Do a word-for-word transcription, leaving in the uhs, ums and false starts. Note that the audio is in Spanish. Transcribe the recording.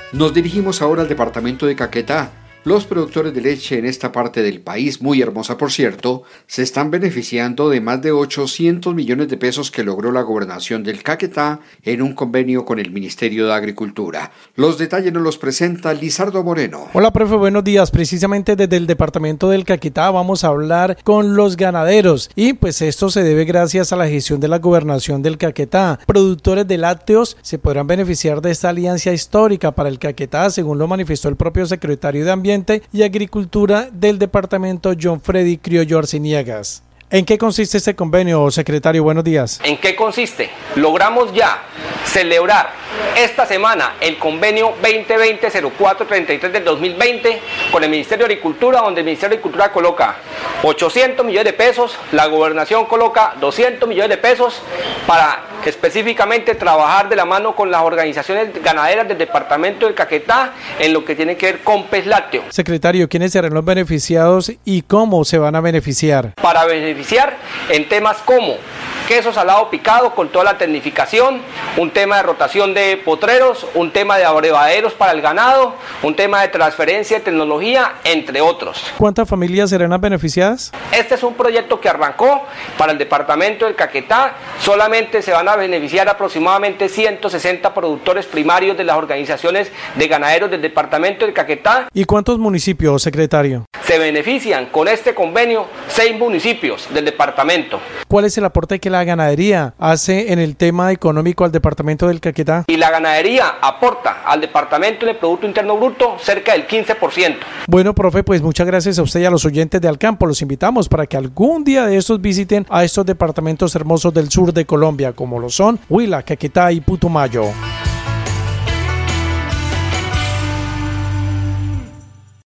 Nos dirigimos ahora al departamento de Caquetá. Los productores de leche en esta parte del país, muy hermosa por cierto, se están beneficiando de más de ochocientos millones de pesos que logró la gobernación del Caquetá en un convenio con el Ministerio de Agricultura. Los detalles nos los presenta Lizardo Moreno. Hola, profe, buenos días. Precisamente desde el departamento del Caquetá vamos a hablar con los ganaderos y pues esto se debe gracias a la gestión de la gobernación del Caquetá. Productores de lácteos se podrán beneficiar de esta alianza histórica para el Caquetá, según lo manifestó el propio secretario de Ambiente y Agricultura del departamento, John Freddy Criollo Arciniegas. ¿En qué consiste este convenio, secretario? Buenos días. ¿En qué consiste? Logramos ya celebrar esta semana el convenio veinte veinte cero cuatro treinta y tres del dos mil veinte con el Ministerio de Agricultura, donde el Ministerio de Agricultura coloca ochocientos millones de pesos, la gobernación coloca doscientos millones de pesos para específicamente trabajar de la mano con las organizaciones ganaderas del departamento del Caquetá en lo que tiene que ver con pez lácteo. Secretario, ¿quiénes serán los beneficiados y cómo se van a beneficiar? Para beneficiar en temas como queso salado picado con toda la tecnificación, un tema de rotación de potreros, un tema de abrevaderos para el ganado, un tema de transferencia de tecnología, entre otros. ¿Cuántas familias serán las beneficiadas? Este es un proyecto que arrancó para el departamento del Caquetá. Solamente se van a beneficiar aproximadamente ciento sesenta productores primarios de las organizaciones de ganaderos del departamento del Caquetá. ¿Y cuántos municipios, secretario? Se benefician con este convenio seis municipios del departamento. ¿Cuál es el aporte que la ganadería hace en el tema económico al departamento del Caquetá? Y la ganadería aporta al departamento en el Producto Interno Bruto cerca del quince por ciento. Bueno, profe, pues muchas gracias a usted y a los oyentes de Alcampo. Los invitamos para que algún día de estos visiten a estos departamentos hermosos del sur de Colombia, como lo son Huila, Caquetá y Putumayo.